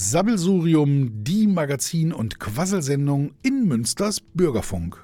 Sammelsurium, die Magazin- und Quasselsendung in Münsters Bürgerfunk.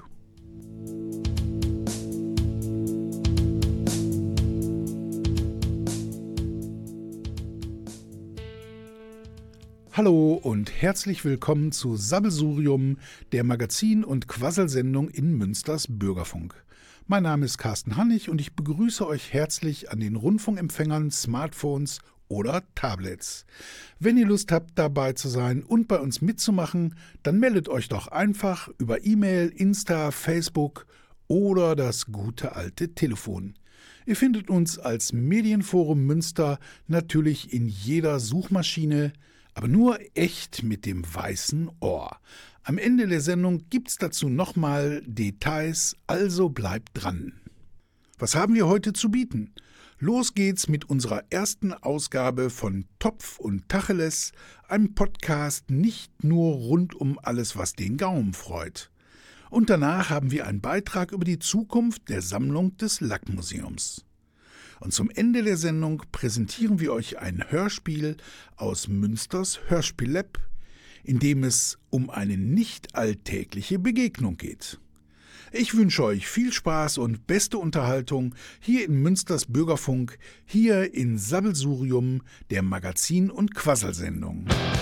Hallo und herzlich willkommen zu Sammelsurium, der Magazin- und Quasselsendung in Münsters Bürgerfunk. Mein Name ist Carsten Hannig und ich begrüße euch herzlich an den Rundfunkempfängern, Smartphones oder Tablets. Wenn ihr Lust habt, dabei zu sein und bei uns mitzumachen, dann meldet euch doch einfach über E-Mail, Insta, Facebook oder das gute alte Telefon. Ihr findet uns als Medienforum Münster natürlich in jeder Suchmaschine, aber nur echt mit dem weißen Ohr. Am Ende der Sendung gibt's dazu nochmal Details, also bleibt dran. Was haben wir heute zu bieten? Los geht's mit unserer ersten Ausgabe von Topf und Tacheles, einem Podcast nicht nur rund um alles, was den Gaumen freut. Und danach haben wir einen Beitrag über die Zukunft der Sammlung des Lackmuseums. Und zum Ende der Sendung präsentieren wir euch ein Hörspiel aus Münsters Hörspiellab, in dem es um eine nicht alltägliche Begegnung geht. Ich wünsche euch viel Spaß und beste Unterhaltung hier in Münsters Bürgerfunk, hier in Sammelsurium, der Magazin- und Quasselsendung.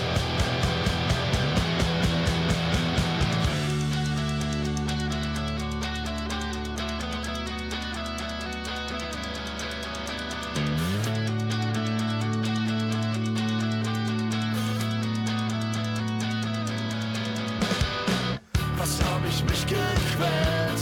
Was hab ich mich gequält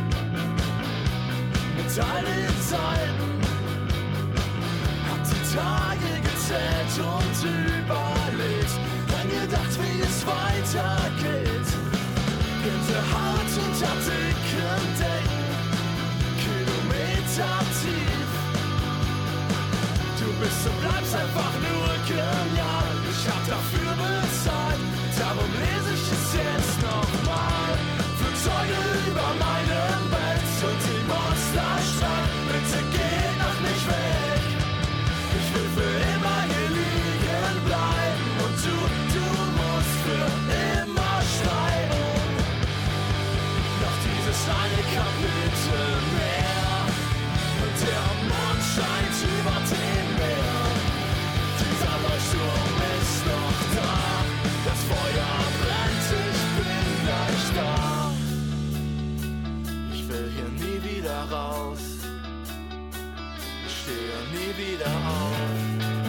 mit all den Zeiten, hab die Tage gezählt und überlegt, dann gedacht, wie es weitergeht. Gänsehaut unter dicken Decken, Kilometer tief. Du bist und bleibst einfach nur genial. Ich hab dafür bezahlt, darum lese ich es jetzt nochmal. Flugzeuge über meinem Bett und die Monster schreien, bitte geh noch nicht weg. Ich will für immer hier liegen bleiben und du musst für immer schreiben. Noch dieses eine Kapitel mehr und der Mond scheint über dem Meer. Dieser Leuchtturm ist noch da, das Feuer brennt, ich bin gleich da. Ich will hier nie wieder raus, ich stehe nie wieder auf.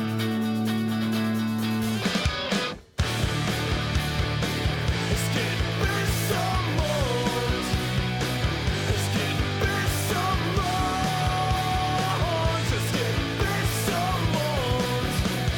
Es geht bis zum Mond, es geht bis zum Mond, es geht bis zum Mond.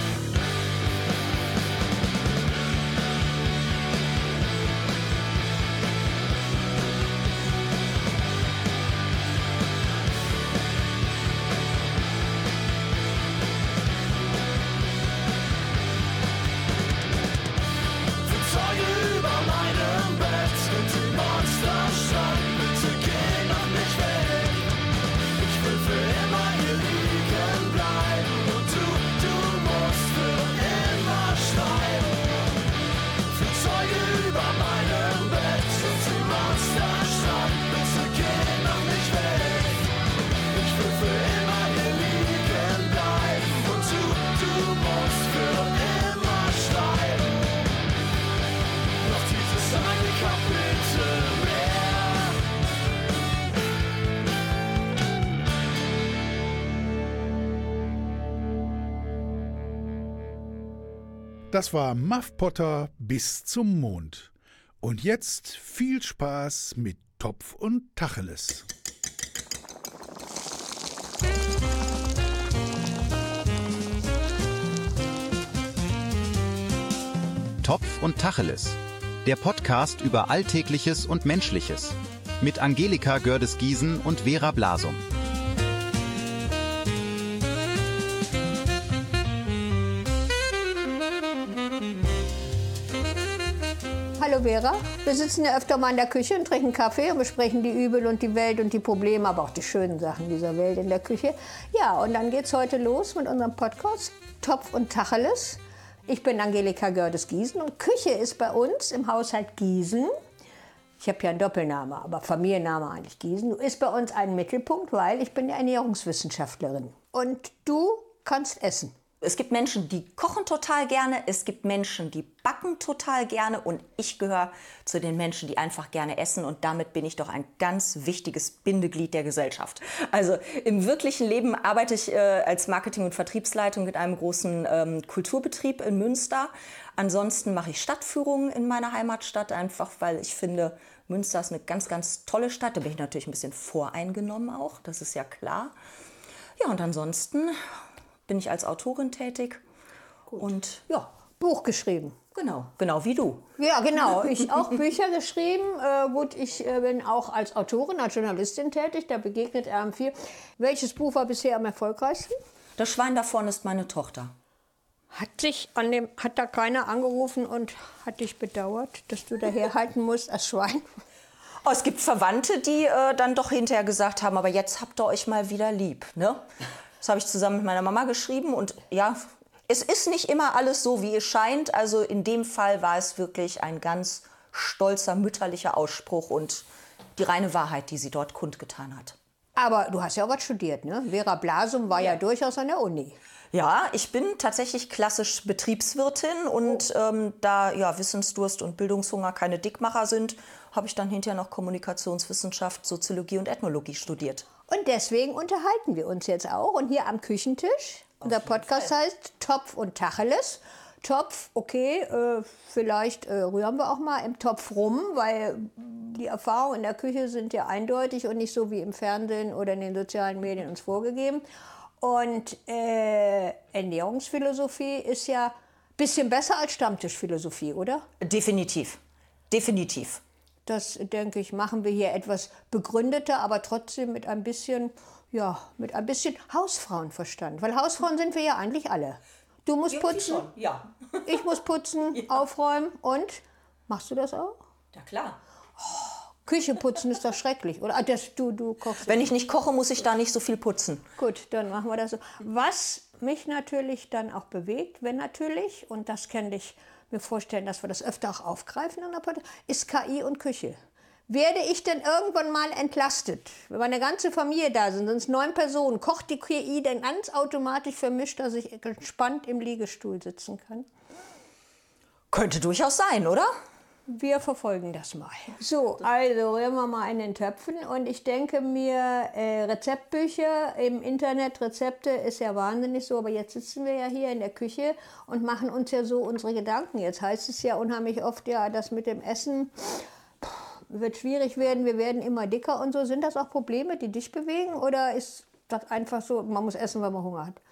Flugzeuge über meinem Bett und die Monster schreien, bitte geh noch nicht weg. Ich will für immer hier liegen bleiben und du musst für immer schreiben. Flugzeuge über meinem Bett und die Monster schreien, bitte geh noch nicht weg. Ich will für immer hier liegen bleiben und du musst für immer schreiben. Noch dieses eine Kapitel mehr. Das war Muff Potter bis zum Mond. Und jetzt viel Spaß mit Topf und Tacheles. Topf und Tacheles, der Podcast über Alltägliches und Menschliches. Mit Angelika Gördes-Giesen und Vera Blasum. Hallo Vera, wir sitzen ja öfter mal in der Küche und trinken Kaffee und besprechen die Übel und die Welt und die Probleme, aber auch die schönen Sachen dieser Welt in der Küche. Ja, und dann geht's heute los mit unserem Podcast Topf und Tacheles. Ich bin Angelika Gördes-Giesen und Küche ist bei uns im Haushalt Giesen. Ich habe ja einen Doppelname, aber Familienname eigentlich Giesen. Ist bei uns ein Mittelpunkt, weil ich bin ja Ernährungswissenschaftlerin. Und du kannst essen. Es gibt Menschen, die kochen total gerne, es gibt Menschen, die backen total gerne und ich gehöre zu den Menschen, die einfach gerne essen und damit bin ich doch ein ganz wichtiges Bindeglied der Gesellschaft. Also im wirklichen Leben arbeite ich als Marketing- und Vertriebsleitung mit einem großen Kulturbetrieb in Münster. Ansonsten mache ich Stadtführungen in meiner Heimatstadt, einfach weil ich finde, Münster ist eine ganz, ganz tolle Stadt. Da bin ich natürlich ein bisschen voreingenommen auch, das ist ja klar. Ja, und ansonsten bin ich als Autorin tätig. Gut. Und ja, Buch geschrieben. Genau wie du. Ja, genau. Ich auch Bücher geschrieben. Gut, ich bin auch als Autorin, als Journalistin tätig. Da begegnet einem viel. Welches Buch war bisher am erfolgreichsten? Das Schwein da vorne ist meine Tochter. Hat da keiner angerufen und hat dich bedauert, dass du daherhalten musst als Schwein? Oh, es gibt Verwandte, die dann doch hinterher gesagt haben, aber jetzt habt ihr euch mal wieder lieb, ne? Das habe ich zusammen mit meiner Mama geschrieben und ja, es ist nicht immer alles so, wie es scheint. Also in dem Fall war es wirklich ein ganz stolzer mütterlicher Ausspruch und die reine Wahrheit, die sie dort kundgetan hat. Aber du hast ja auch was studiert, ne? Vera Blasum war ja durchaus an der Uni. Ja, ich bin tatsächlich klassisch Betriebswirtin und da ja, Wissensdurst und Bildungshunger keine Dickmacher sind, habe ich dann hinterher noch Kommunikationswissenschaft, Soziologie und Ethnologie studiert. Und deswegen unterhalten wir uns jetzt auch. Und hier am Küchentisch, unser Podcast heißt Topf und Tacheles. Topf, okay, vielleicht rühren wir auch mal im Topf rum, weil die Erfahrungen in der Küche sind ja eindeutig und nicht so wie im Fernsehen oder in den sozialen Medien uns vorgegeben. Und Ernährungsphilosophie ist ja ein bisschen besser als Stammtischphilosophie, oder? Definitiv. Das, denke ich, machen wir hier etwas begründeter, aber trotzdem mit ein bisschen Hausfrauenverstand. Weil Hausfrauen sind wir ja eigentlich alle. Du musst putzen, schon, ja. Ich muss putzen, aufräumen und machst du das auch? Ja, klar. Küche putzen ist doch schrecklich, oder? Du kochst. Wenn ich nicht koche, muss ich da nicht so viel putzen. Gut, dann machen wir das so. Was mich natürlich dann auch bewegt, und das kann ich mir vorstellen, dass wir das öfter auch aufgreifen, ist KI und Küche. Werde ich denn irgendwann mal entlastet? Wenn meine ganze Familie da sind es 9 Personen, kocht die KI denn ganz automatisch vermischt, dass ich entspannt im Liegestuhl sitzen kann? Könnte durchaus sein, oder? Wir verfolgen das mal. So, also rühren wir mal in den Töpfen und ich denke mir, Rezeptbücher im Internet, Rezepte ist ja wahnsinnig so, aber jetzt sitzen wir ja hier in der Küche und machen uns ja so unsere Gedanken. Jetzt heißt es ja unheimlich oft, ja, das mit dem Essen wird schwierig werden, wir werden immer dicker und so. Sind das auch Probleme, die dich bewegen oder ist das einfach so, man muss essen, weil man Hunger hat?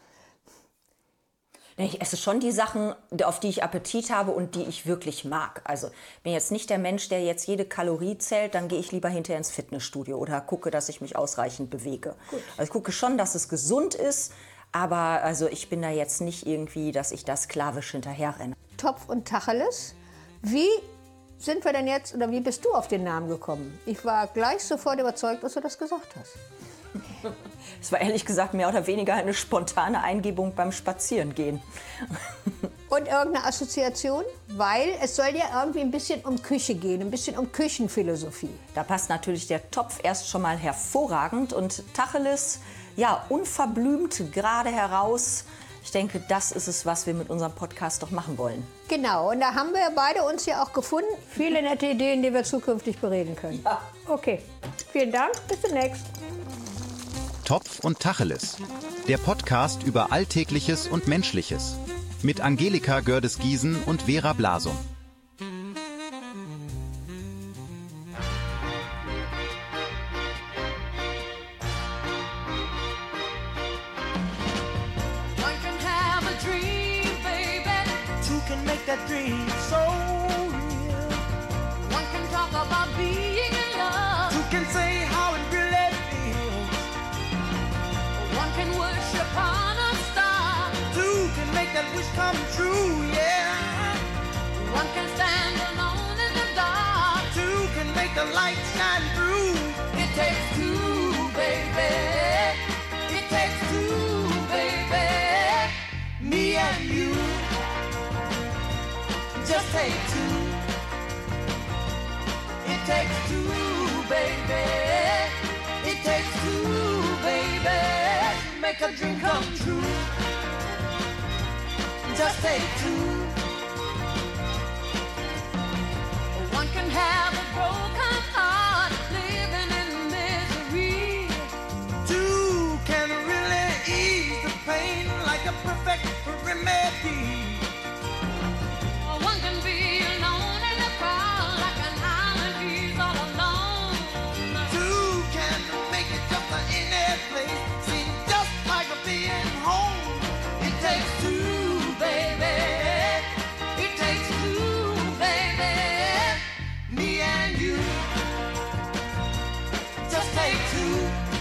Ich esse schon die Sachen, auf die ich Appetit habe und die ich wirklich mag. Also bin jetzt nicht der Mensch, der jetzt jede Kalorie zählt, dann gehe ich lieber hinterher ins Fitnessstudio oder gucke, dass ich mich ausreichend bewege. Also ich gucke schon, dass es gesund ist, aber also ich bin da jetzt nicht irgendwie, dass ich da sklavisch hinterher renne. Topf und Tacheles. Wie sind wir denn jetzt, oder wie bist du auf den Namen gekommen? Ich war gleich sofort überzeugt, dass du das gesagt hast. Es war ehrlich gesagt mehr oder weniger eine spontane Eingebung beim Spazierengehen. Und irgendeine Assoziation? Weil es soll ja irgendwie ein bisschen um Küche gehen, ein bisschen um Küchenphilosophie. Da passt natürlich der Topf erst schon mal hervorragend und Tacheles, ja, unverblümt gerade heraus. Ich denke, das ist es, was wir mit unserem Podcast doch machen wollen. Genau, und da haben wir beide uns ja auch gefunden. Viele nette Ideen, die wir zukünftig bereden können. Ja. Okay, vielen Dank, bis demnächst. Topf und Tacheles. Der Podcast über Alltägliches und Menschliches. Mit Angelika Gördes-Giesen und Vera Blasum. One can have a dream, baby. Two can make that dream so real. One can talk about being in love. Two can say how it really feels. One can worship on a star. Two can make that wish come true, yeah. One can stand alone in the dark. Two can make the light shine through. It takes two, baby. It takes two, baby. Me and you. Just take two. It takes two, baby. It takes two, baby. Make a dream come true. Just take two. One can have a broken heart, living in misery. Two can really ease the pain like a perfect remedy. One can be alone in the crowd like an island, he's all alone. Two can make it just any place seem just like a being home. It takes two, baby. It takes two, baby. Me and you. Just take two.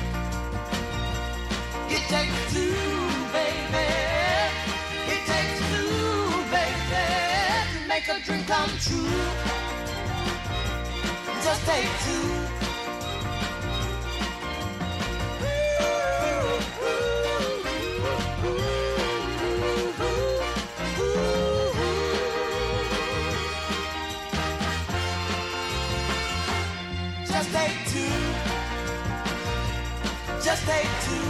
It takes two, baby. It takes two, baby, to make a dream come true. Just take two. Just take two. Just take two.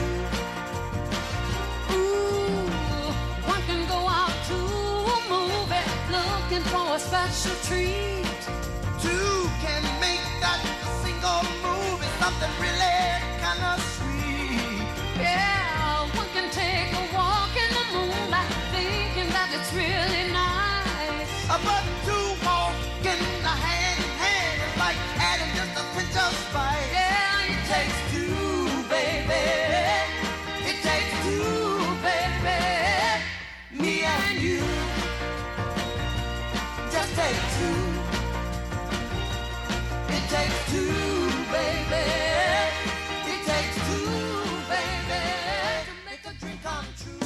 Ooh, one can go out to a movie looking for a special treat. Two can make that single movie something really kind of sweet. Yeah, one can take a walk in the moonlight thinking that it's really nice. But two walking hand in hand is like adding just a pinch of spice. Yeah, it takes two, baby. It takes two, baby. Me and you. Just take two. It takes two, baby. It takes two, baby, to make a dream come true.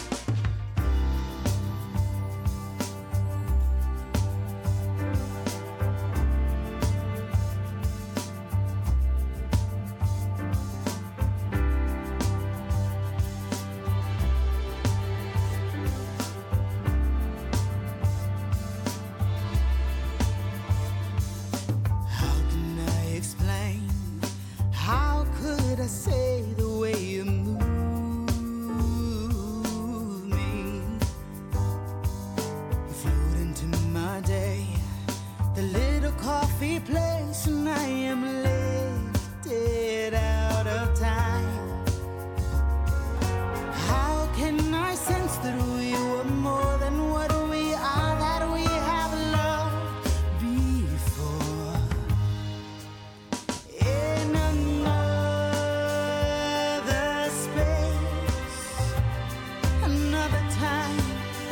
How can I explain? How could I say the way you move me? You flowed into my day, the little coffee place, and I am lifted out of time. How can I sense that we were more than what we are, that we have loved before? In another space, another time.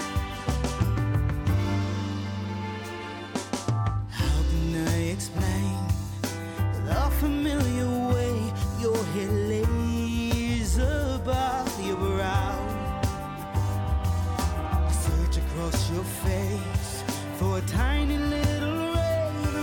How can I explain the familiar way your head lays above your brow? I search across your face for a tiny little ray of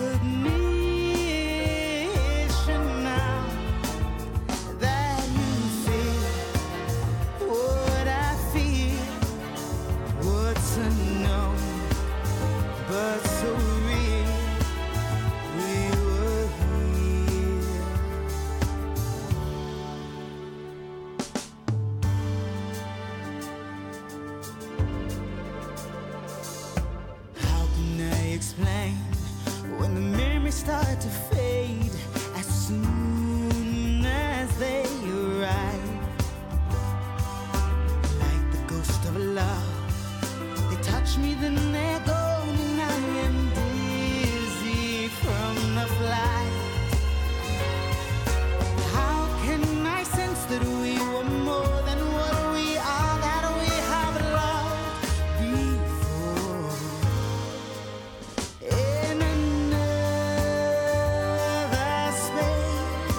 recognition now that you feel what I feel, what's unknown but so real. We were here. How can I explain when the memories start to fade as soon as they arrive? Like the ghost of love, they touch me, then they're gone, and I am dizzy from the flight. How can I sense that we were more than what we are, that we have loved before? In another space,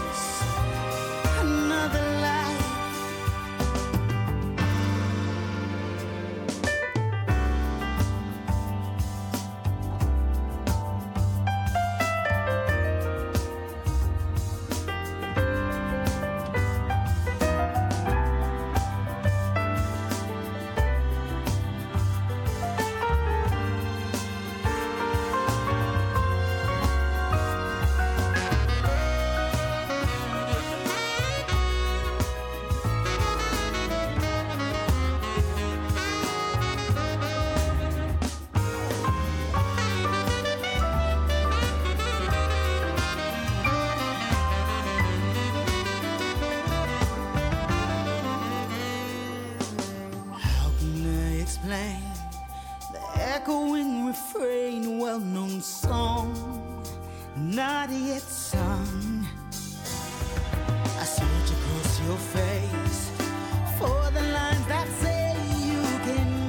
well-known song, not yet sung. I search across your face for the lines that say you can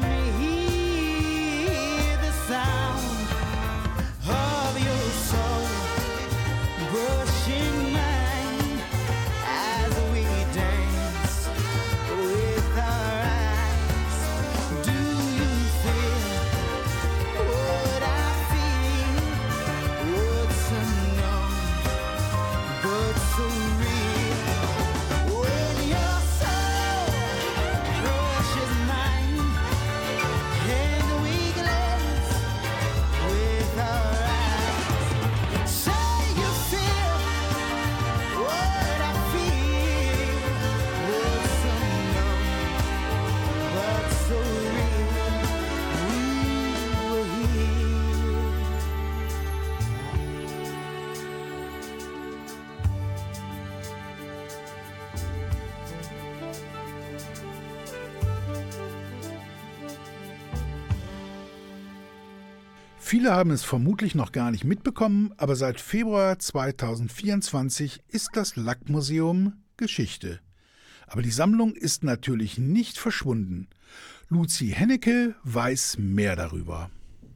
hear the sound of your soul brushing mine as we dance with our eyes. Do you feel what I feel? What's unknown but so real? When your soul brushes mine and we glance with our eyes. Say you feel what I feel. What's unknown but so real? We were here. Viele haben es vermutlich noch gar nicht mitbekommen, aber seit Februar 2024 ist das Lackmuseum Geschichte. Aber die Sammlung ist natürlich nicht verschwunden. Luzi Hennecke weiß mehr darüber.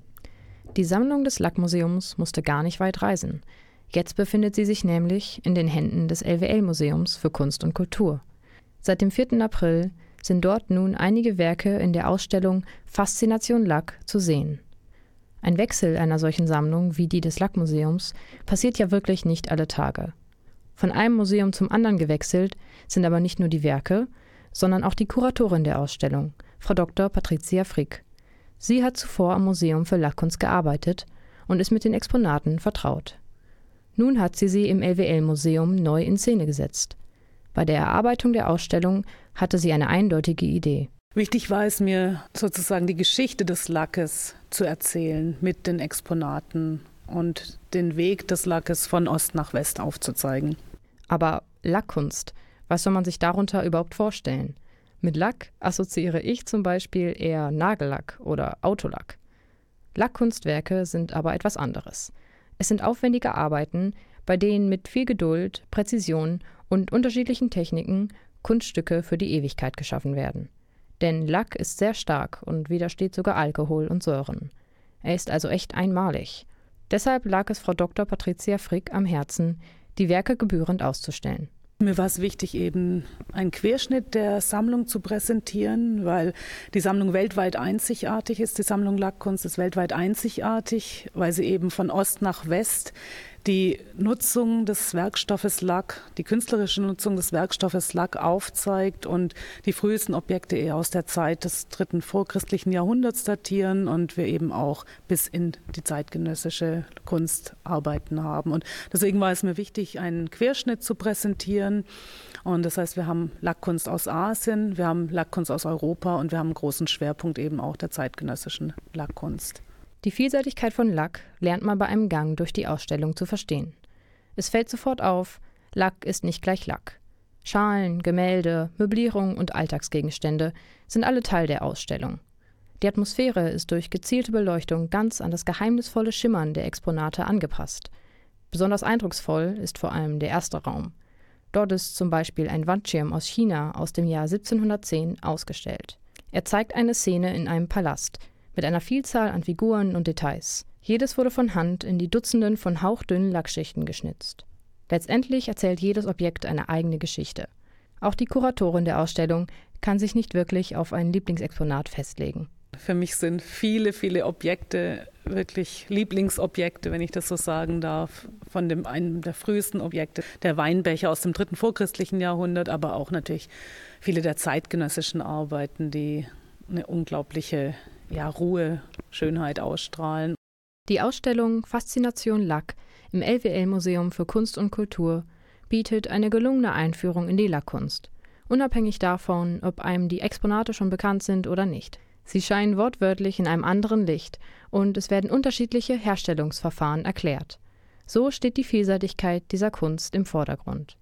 Die Sammlung des Lackmuseums musste gar nicht weit reisen. Jetzt befindet sie sich nämlich in den Händen des LWL-Museums für Kunst und Kultur. Seit dem 4. April sind dort nun einige Werke in der Ausstellung Faszination Lack zu sehen. Ein Wechsel einer solchen Sammlung wie die des Lackmuseums passiert ja wirklich nicht alle Tage. Von einem Museum zum anderen gewechselt sind aber nicht nur die Werke, sondern auch die Kuratorin der Ausstellung, Frau Dr. Patricia Frick. Sie hat zuvor am Museum für Lackkunst gearbeitet und ist mit den Exponaten vertraut. Nun hat sie im LWL-Museum neu in Szene gesetzt. Bei der Erarbeitung der Ausstellung hatte sie eine eindeutige Idee. Wichtig war es mir, sozusagen die Geschichte des Lackes zu erzählen mit den Exponaten und den Weg des Lackes von Ost nach West aufzuzeigen. Aber Lackkunst, was soll man sich darunter überhaupt vorstellen? Mit Lack assoziiere ich zum Beispiel eher Nagellack oder Autolack. Lackkunstwerke sind aber etwas anderes. Es sind aufwendige Arbeiten, bei denen mit viel Geduld, Präzision und unterschiedlichen Techniken Kunststücke für die Ewigkeit geschaffen werden. Denn Lack ist sehr stark und widersteht sogar Alkohol und Säuren. Er ist also echt einmalig. Deshalb lag es Frau Dr. Patricia Frick am Herzen, die Werke gebührend auszustellen. Mir war es wichtig, eben einen Querschnitt der Sammlung zu präsentieren, weil die Sammlung weltweit einzigartig ist. Die Sammlung Lackkunst ist weltweit einzigartig, weil sie eben von Ost nach West die Nutzung des Werkstoffes Lack, die künstlerische Nutzung des Werkstoffes Lack aufzeigt und die frühesten Objekte eher aus der Zeit des 3. vorchristlichen Jahrhunderts datieren und wir eben auch bis in die zeitgenössische Kunst arbeiten haben. Und deswegen war es mir wichtig, einen Querschnitt zu präsentieren. Und das heißt, wir haben Lackkunst aus Asien, wir haben Lackkunst aus Europa und wir haben einen großen Schwerpunkt eben auch der zeitgenössischen Lackkunst. Die Vielseitigkeit von Lack lernt man bei einem Gang durch die Ausstellung zu verstehen. Es fällt sofort auf, Lack ist nicht gleich Lack. Schalen, Gemälde, Möblierung und Alltagsgegenstände sind alle Teil der Ausstellung. Die Atmosphäre ist durch gezielte Beleuchtung ganz an das geheimnisvolle Schimmern der Exponate angepasst. Besonders eindrucksvoll ist vor allem der erste Raum. Dort ist zum Beispiel ein Wandschirm aus China aus dem Jahr 1710 ausgestellt. Er zeigt eine Szene in einem Palast mit einer Vielzahl an Figuren und Details. Jedes wurde von Hand in die Dutzenden von hauchdünnen Lackschichten geschnitzt. Letztendlich erzählt jedes Objekt eine eigene Geschichte. Auch die Kuratorin der Ausstellung kann sich nicht wirklich auf ein Lieblingsexponat festlegen. Für mich sind viele, viele Objekte wirklich Lieblingsobjekte, wenn ich das so sagen darf. Von einem der frühesten Objekte, der Weinbecher aus dem 3. vorchristlichen Jahrhundert, aber auch natürlich viele der zeitgenössischen Arbeiten, die eine unglaubliche Ruhe, Schönheit ausstrahlen. Die Ausstellung Faszination Lack im LWL-Museum für Kunst und Kultur bietet eine gelungene Einführung in die Lackkunst, unabhängig davon, ob einem die Exponate schon bekannt sind oder nicht. Sie scheinen wortwörtlich in einem anderen Licht und es werden unterschiedliche Herstellungsverfahren erklärt. So steht die Vielseitigkeit dieser Kunst im Vordergrund.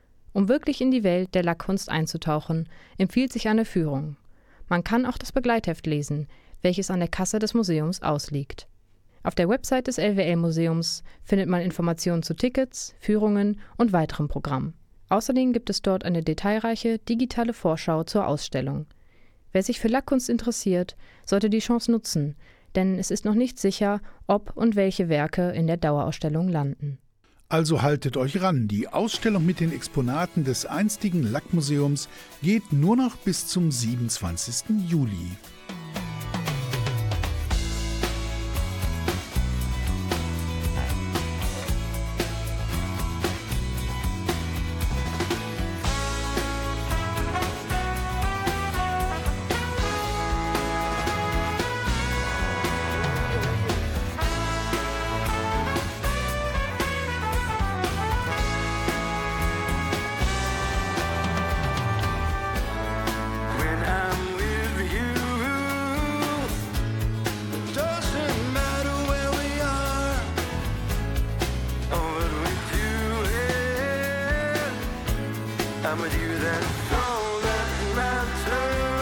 Um wirklich in die Welt der Lackkunst einzutauchen, empfiehlt sich eine Führung. Man kann auch das Begleitheft lesen, welches an der Kasse des Museums ausliegt. Auf der Website des LWL-Museums findet man Informationen zu Tickets, Führungen und weiterem Programm. Außerdem gibt es dort eine detailreiche digitale Vorschau zur Ausstellung. Wer sich für Lackkunst interessiert, sollte die Chance nutzen, denn es ist noch nicht sicher, ob und welche Werke in der Dauerausstellung landen. Also haltet euch ran, die Ausstellung mit den Exponaten des einstigen Lackmuseums geht nur noch bis zum 27. Juli. I'm with you, that's all that matters.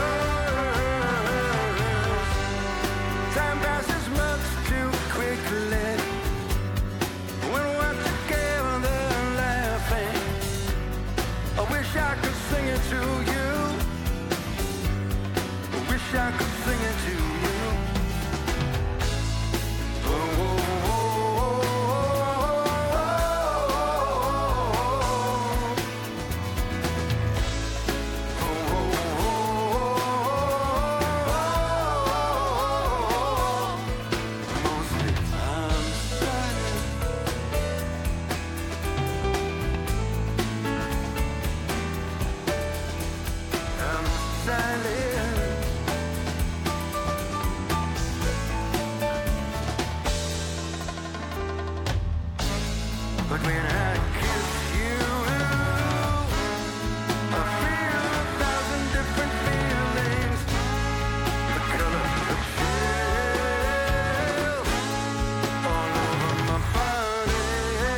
Time passes much too quickly when we're together laughing. I wish I could sing it to you. I wish I could sing it to you. Oh, oh, oh, oh, but when I kiss you, I feel 1,000 different feelings. The color of chill all over my body.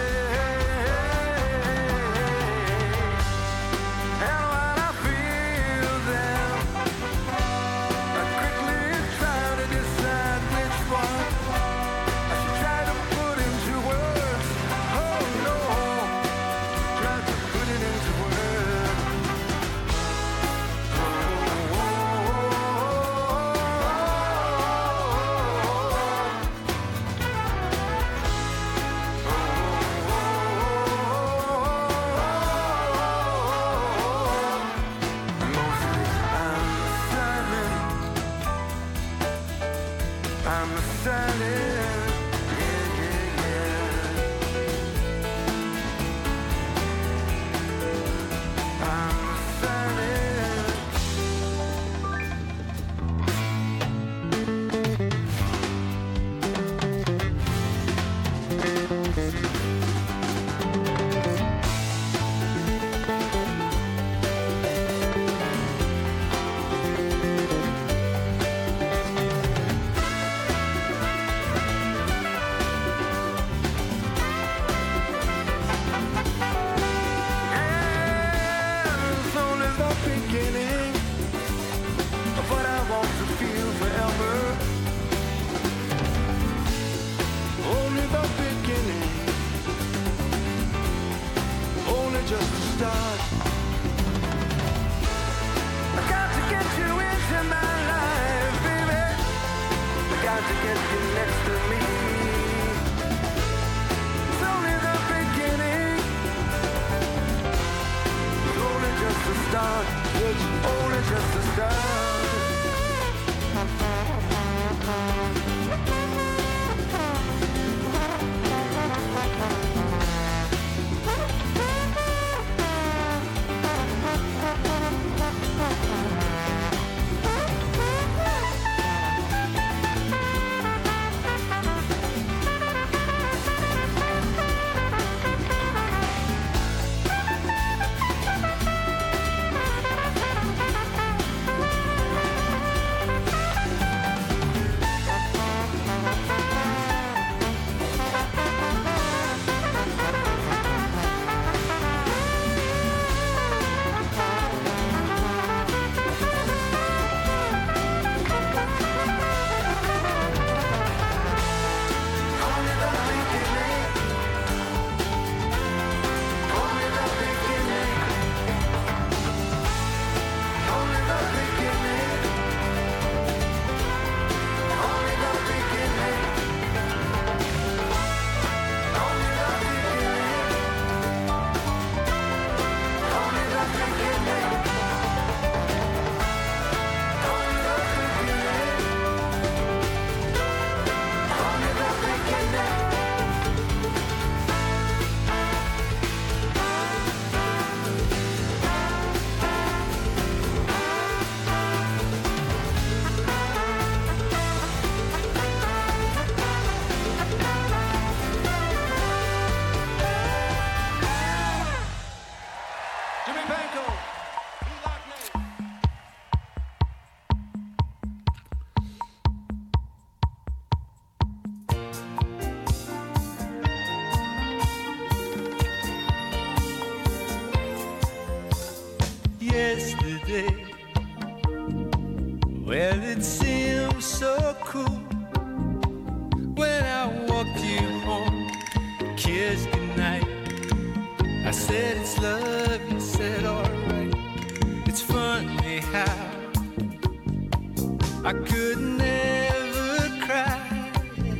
And when I feel them, I quickly try to decide which one I should try to put into words. Oh no. day. Well, it seemed so cool when I walked you home, kissed goodnight. I said it's love, you said alright. It's funny how I could never cry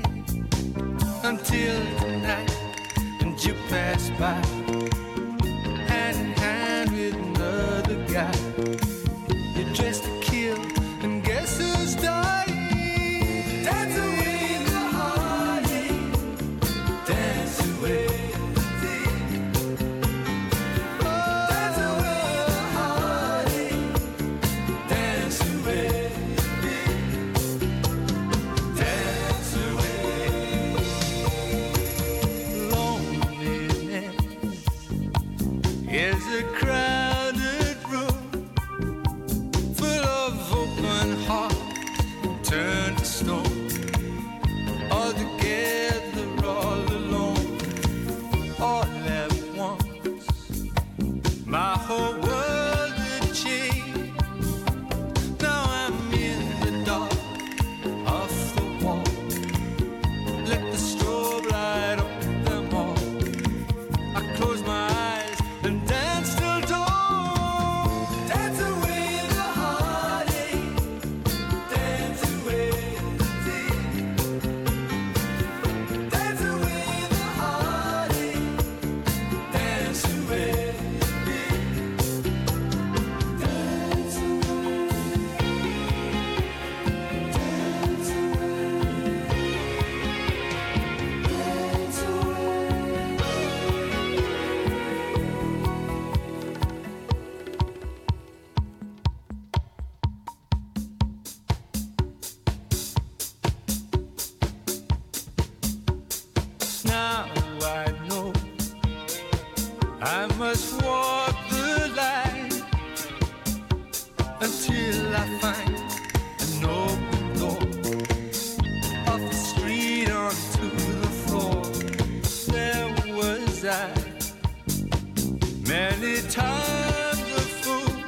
until tonight, and you passed by, hand in hand with another guy. You're dressed to kill, and guess who's dying? Dance away the heartache, dance away. Dance away the heartache, dance away. Dance away. Loneliness is a crowded room full of open hearts turned to stone, all together, all alone, all at once. My whole world had changed. Now I'm in the dark, off the wall. Let the strobe light up them all. I close my eyes and dance till dawn. Dance away the heartache, dance away the day. Dance away the heartache, dance away. Dance away, dance Now I know I must walk the line until I find an open door, off the street onto the floor. There was I, many times a fool.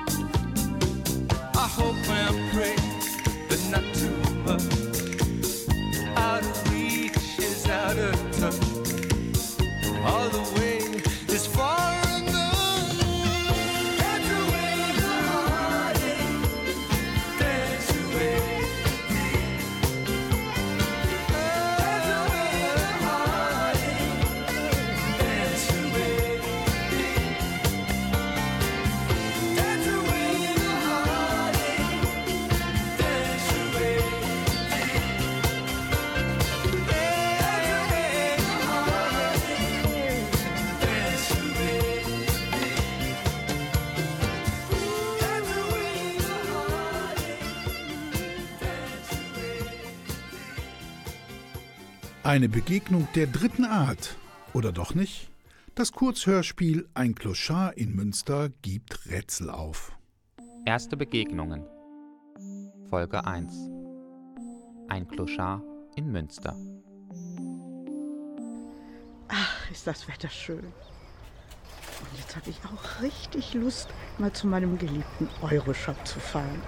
I hope and pray, but not too much. Out of reach is out of touch. All the way is far enough. Dance away the heartache, dance away. Dance away the heartache, dance away. Dance away the heartache, dance away. Eine Begegnung der dritten Art. Oder doch nicht? Das Kurzhörspiel Ein Clochard in Münster gibt Rätsel auf. Erste Begegnungen. Folge 1. Ein Clochard in Münster. Ach, ist das Wetter schön. Und jetzt habe ich auch richtig Lust, mal zu meinem geliebten Euroshop zu fahren.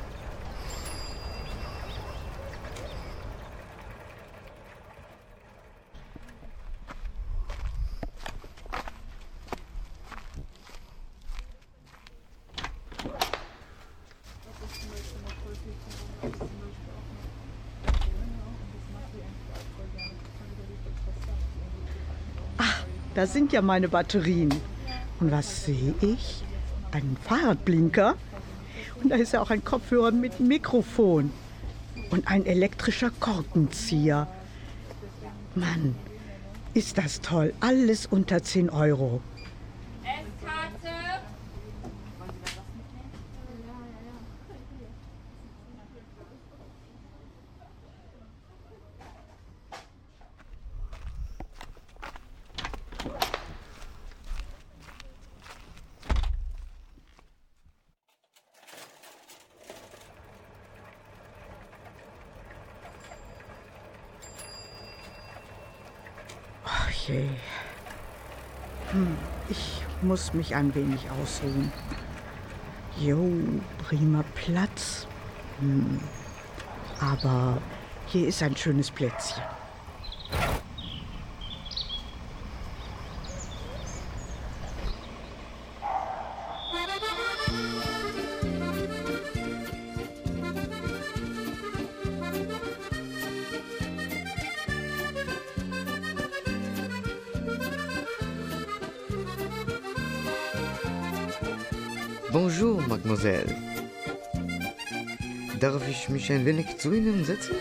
Da sind ja meine Batterien. Und was sehe ich? Einen Fahrradblinker. Und da ist ja auch ein Kopfhörer mit Mikrofon. Und ein elektrischer Korkenzieher. Mann, ist das toll. Alles unter 10 €. Ich muss mich ein wenig ausruhen. Jo, prima Platz. Aber hier ist ein schönes Plätzchen. Bonjour, Mademoiselle. Darf ich mich ein wenig zu Ihnen setzen?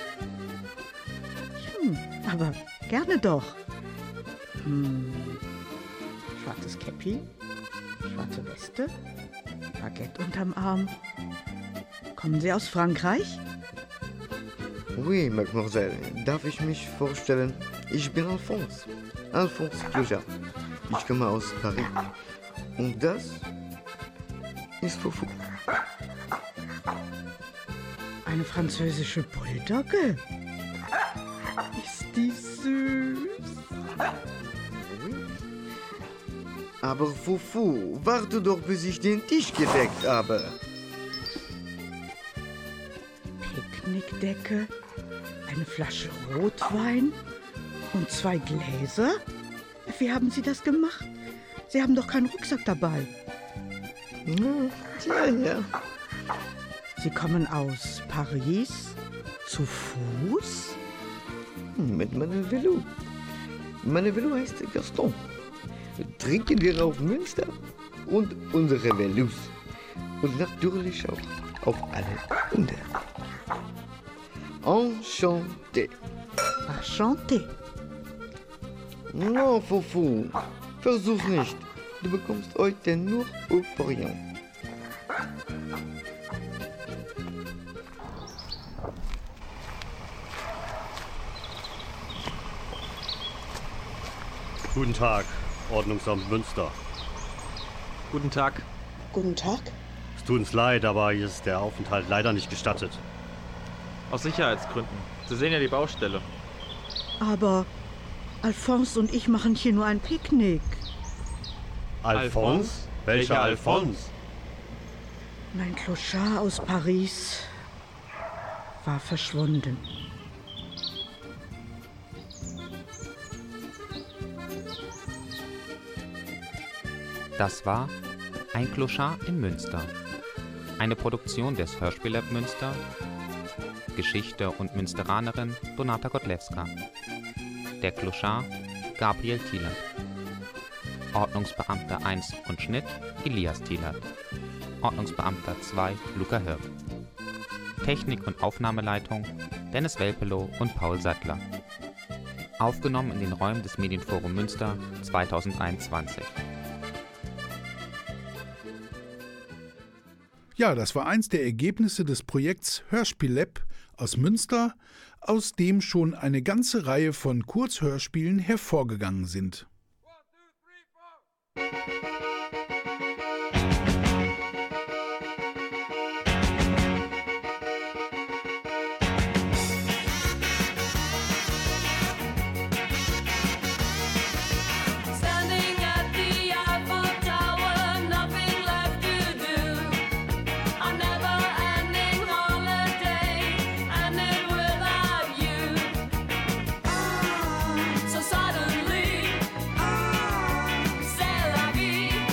Aber gerne doch. Schwarzes Käppi, schwarze Weste, Baguette unterm Arm. Kommen Sie aus Frankreich? Oui, Mademoiselle. Darf ich mich vorstellen? Ich bin Alphonse. Alphonse Clochard. Ich komme aus Paris. Und das ist Fufu. Eine französische Bulldogge? Ist die süß? Oui. Aber Fufu, warte doch, bis ich den Tisch gedeckt habe. Picknickdecke, eine Flasche Rotwein und 2 Gläser? Wie haben Sie das gemacht? Sie haben doch keinen Rucksack dabei. Ja. Sie kommen aus Paris zu Fuß? Mit meinem Velo. Mein Velo heißt Gaston. Trinken wir auf Münster und unsere Velos. Und natürlich auch auf alle Hunde. Enchanté. Enchanté. No, Fufu, versuch's nicht. Du bekommst heute nur Euphorie. Guten Tag, Ordnungsamt Münster. Guten Tag. Guten Tag. Es tut uns leid, aber hier ist der Aufenthalt leider nicht gestattet. Aus Sicherheitsgründen. Sie sehen ja die Baustelle. Aber Alphonse und ich machen hier nur ein Picknick. Alphonse? Welcher Alphonse? Mein Clochard aus Paris war verschwunden. Das war Ein Clochard in Münster. Eine Produktion des Hörspiellab Münster. Geschichte und Münsteranerin Donata Godlewska. Der Clochard Gabriel Thielert. Ordnungsbeamter 1 und Schnitt Elias Thielert. Ordnungsbeamter 2 Luca Hirk. Technik und Aufnahmeleitung Dennis Welpelow und Paul Sattler. Aufgenommen in den Räumen des Medienforum Münster 2021. Ja, das war eins der Ergebnisse des Projekts Hörspiellab aus Münster, aus dem schon eine ganze Reihe von Kurzhörspielen hervorgegangen sind. So suddenly, c'est la vie.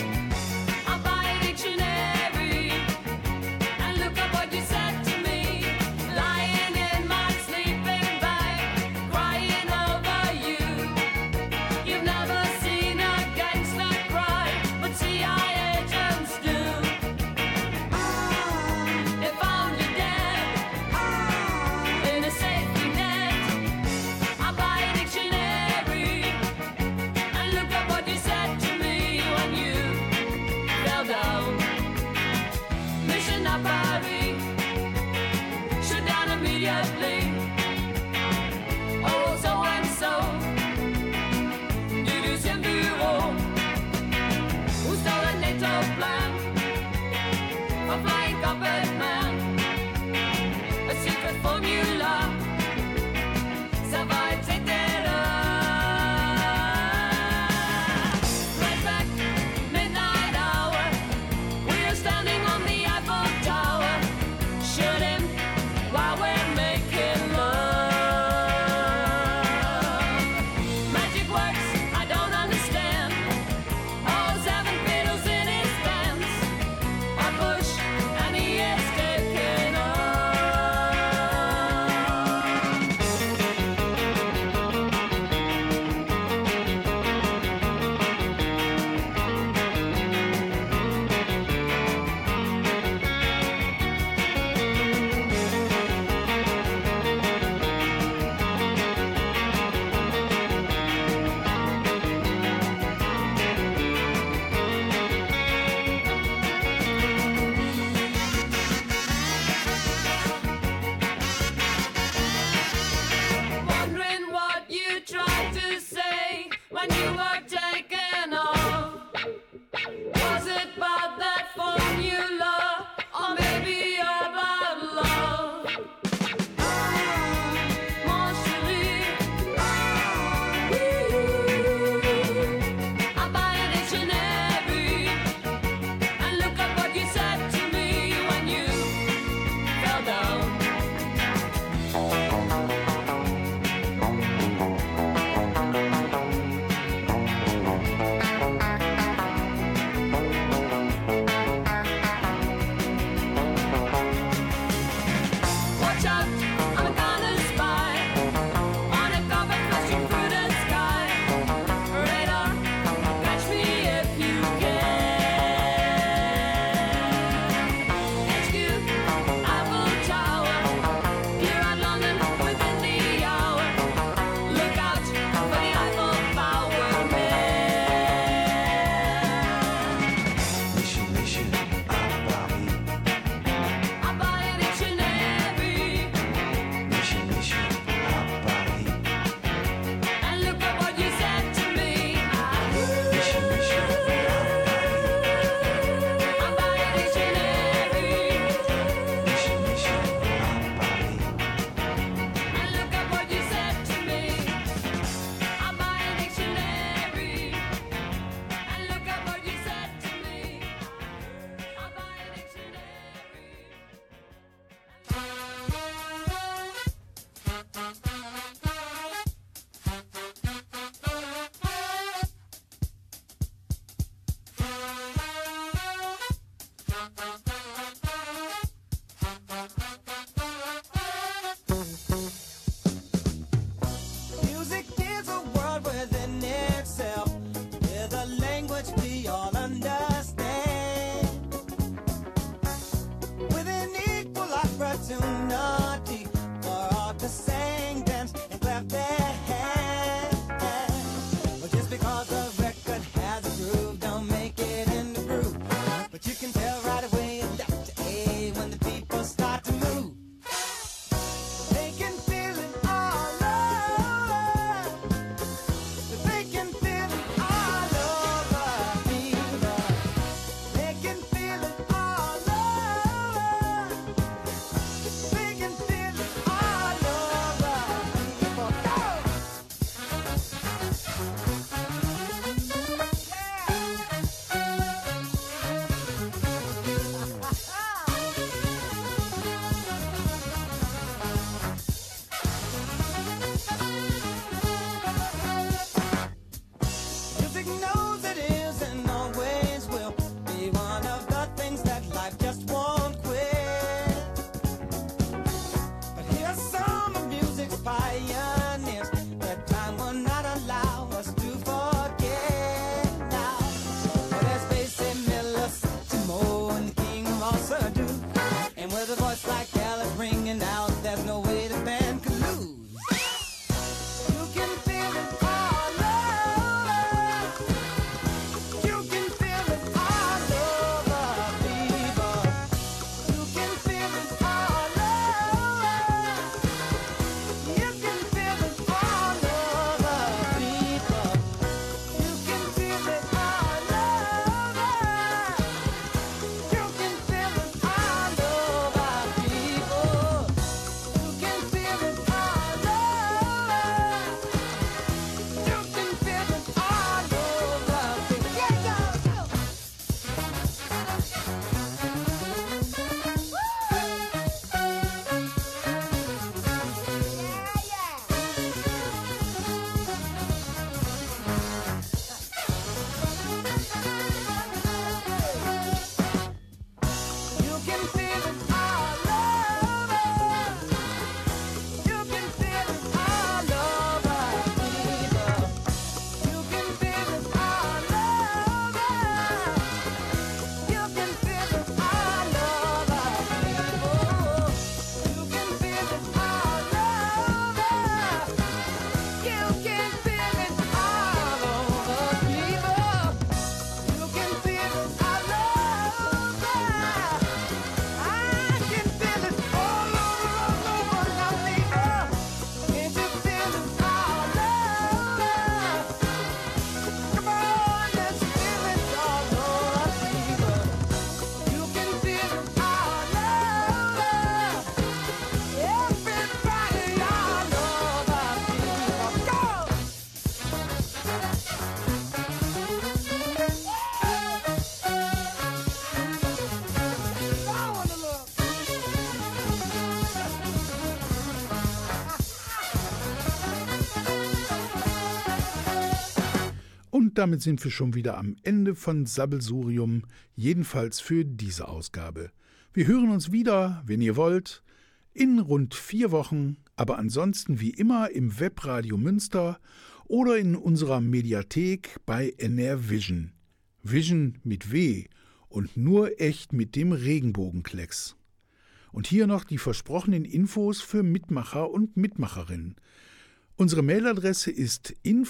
Und damit sind wir schon wieder am Ende von Sammelsurium, jedenfalls für diese Ausgabe. Wir hören uns wieder, wenn ihr wollt, in rund 4 Wochen, aber ansonsten wie immer im Webradio Münster oder in unserer Mediathek bei NR Vision. Vision mit W und nur echt mit dem Regenbogenklecks. Und hier noch die versprochenen Infos für Mitmacher und Mitmacherinnen. Unsere Mailadresse ist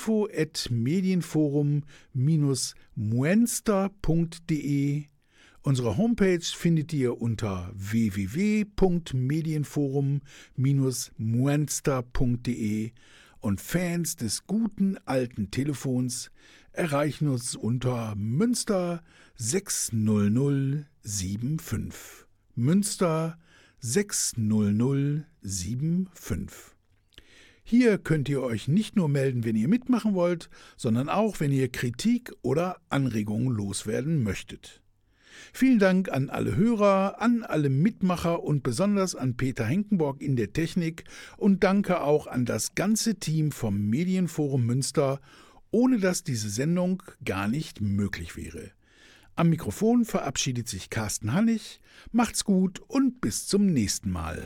info@medienforum-muenster.de. Unsere Homepage findet ihr unter www.medienforum-muenster.de und Fans des guten alten Telefons erreichen uns unter Münster 60075. Münster 60075. Hier könnt ihr euch nicht nur melden, wenn ihr mitmachen wollt, sondern auch, wenn ihr Kritik oder Anregungen loswerden möchtet. Vielen Dank an alle Hörer, an alle Mitmacher und besonders an Peter Henkenborg in der Technik und danke auch an das ganze Team vom Medienforum Münster, ohne das diese Sendung gar nicht möglich wäre. Am Mikrofon verabschiedet sich Carsten Hannig. Macht's gut und bis zum nächsten Mal.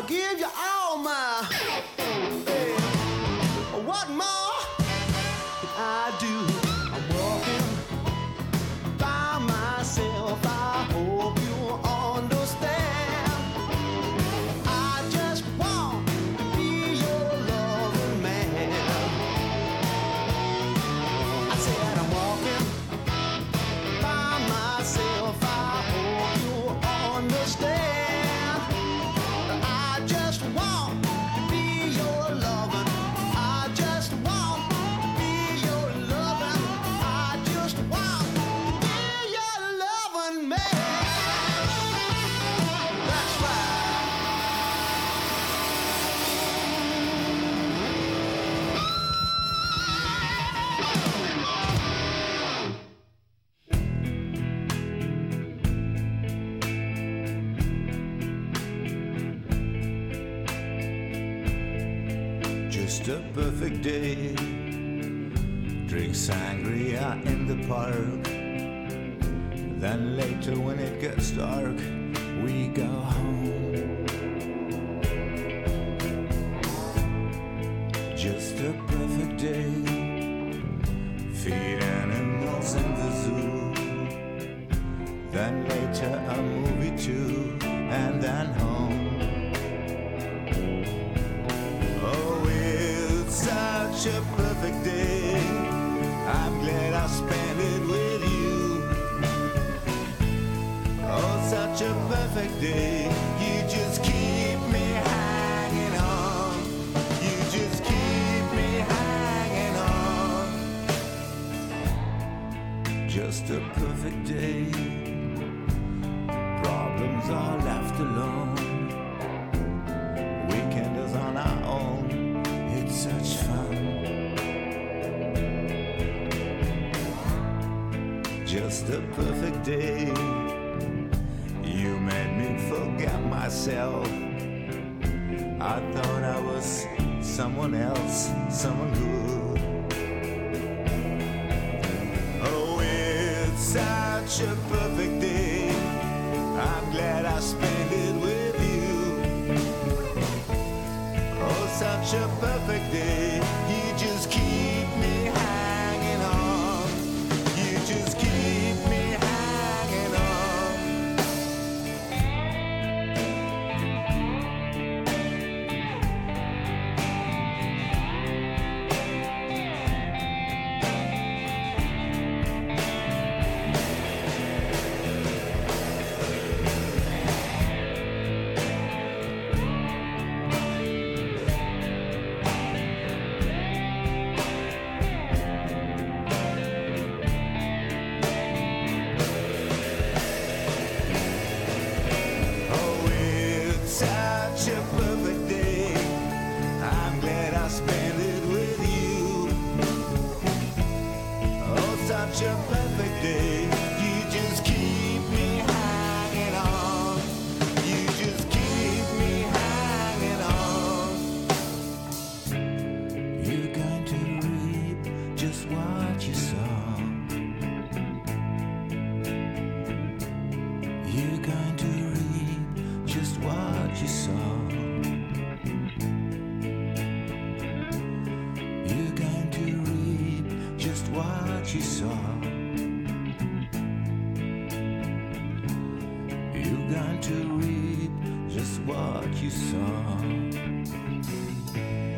give you all my. Hey, what more can I do? I'm walking by myself. I hope you understand. I just want to be your loving man. I said I'm walking by myself. I hope you understand. I just want to be your loving. I just want to be your loving. I just want to be your loving man. That's right. Just a perfect day. Drink sangria in the park. Then later when it gets dark, we go home. Just a perfect day. Feed animals in the zoo. Then later a movie too, and then home. Oh, it's such a perfect day. I'm glad I spent it with you. Oh, such a perfect day. You just keep me hanging on. You just keep me hanging on. Just a perfect day. Problems are left alone. Weekenders on our own. It's such fun. Just a perfect day. You made me forget myself. I thought I was someone else, someone good. Oh, it's such a perfect day. I'm glad I spent it with you. Oh, such a perfect day. You just keep me hanging on. You just keep me hanging on. Oh, it's such a perfect day. I'm glad I spent it with you. Oh, such a perfect day. You just keep me hanging on. You just keep me hanging on. You're going to reap just what you sow. You're going to reap just what you sow. You're going to reap just what you sow. You're going to reap just what you sow.